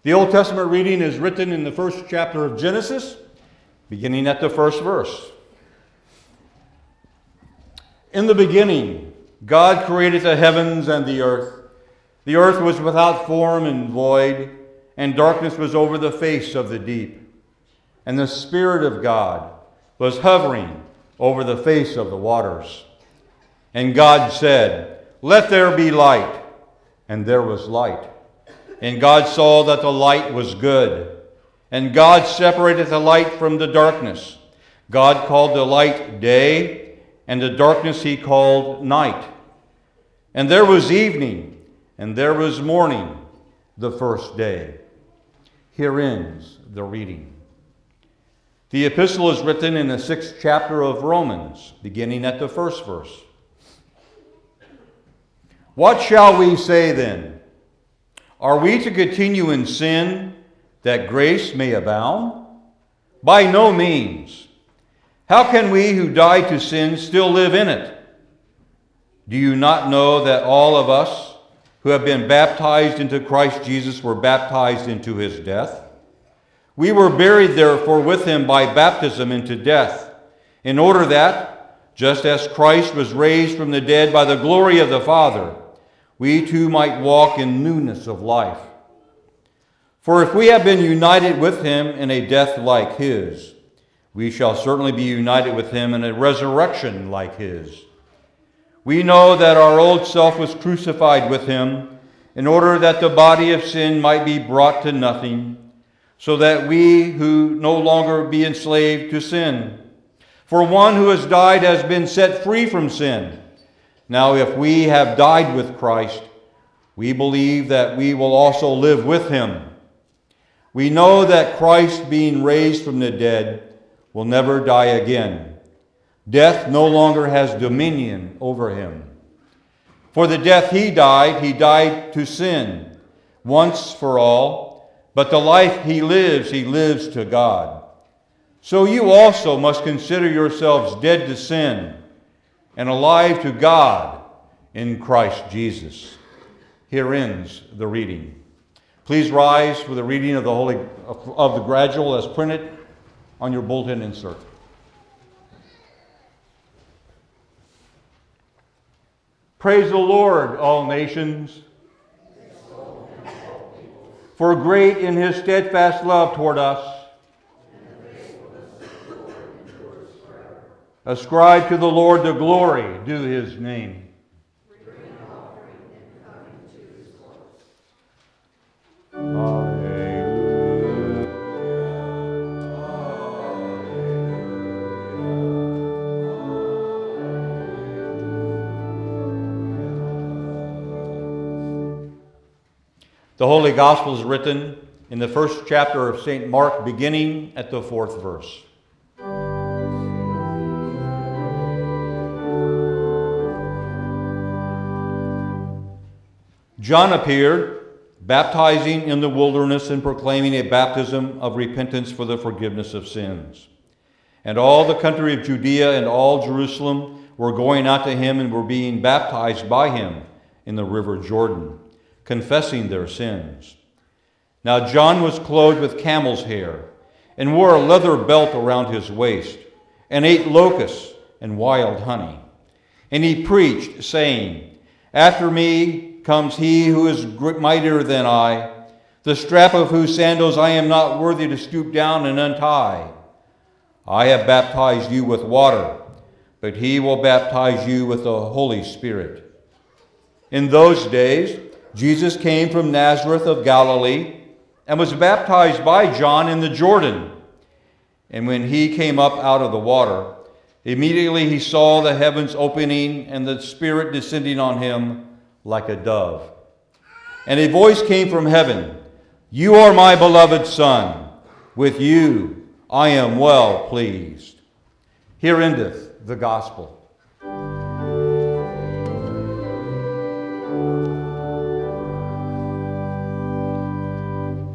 The Old Testament reading is written in the first chapter of Genesis, beginning at the first verse. In the beginning, God created the heavens and the earth. The earth was without form and void, and darkness was over the face of the deep. And the Spirit of God was hovering over the face of the waters. And God said, "Let there be light." And there was light. And God saw that the light was good. And God separated the light from the darkness. God called the light day, and the darkness he called night. And there was evening, and there was morning, the first day. Here ends the reading. The epistle is written in the 6th chapter of Romans, beginning at the first verse. What shall we say then? Are we to continue in sin that grace may abound? By no means. How can we who died to sin still live in it? Do you not know that all of us who have been baptized into Christ Jesus were baptized into his death? We were buried therefore with him by baptism into death, in order that, just as Christ was raised from the dead by the glory of the Father, we too might walk in newness of life. For if we have been united with him in a death like his, we shall certainly be united with him in a resurrection like his. We know that our old self was crucified with him, in order that the body of sin might be brought to nothing, so that we who no longer be enslaved to sin. For one who has died has been set free from sin. Now, if we have died with Christ, we believe that we will also live with him. We know that Christ, being raised from the dead, will never die again. Death no longer has dominion over him. For the death he died to sin, once for all, but the life he lives to God. So you also must consider yourselves dead to sin, and alive to God in Christ Jesus. Here ends the reading. Please rise for the reading of the gradual as printed on your bulletin insert. Praise the Lord, all nations. For great in his steadfast love toward us. Ascribe to the Lord the glory due his name. Bring an offering and come into his courts. Alleluia. The Holy Gospel is written in the first chapter of St. Mark, beginning at the 4th verse. John appeared, baptizing in the wilderness and proclaiming a baptism of repentance for the forgiveness of sins. And all the country of Judea and all Jerusalem were going out to him and were being baptized by him in the river Jordan, confessing their sins. Now John was clothed with camel's hair and wore a leather belt around his waist and ate locusts and wild honey. And he preached, saying, "After me comes he who is mightier than I, the strap of whose sandals I am not worthy to stoop down and untie. I have baptized you with water, but he will baptize you with the Holy Spirit." In those days, Jesus came from Nazareth of Galilee and was baptized by John in the Jordan. And when he came up out of the water, immediately he saw the heavens opening and the Spirit descending on him like a dove. And a voice came from heaven, "You are my beloved Son. With you I am well pleased." Here endeth the gospel.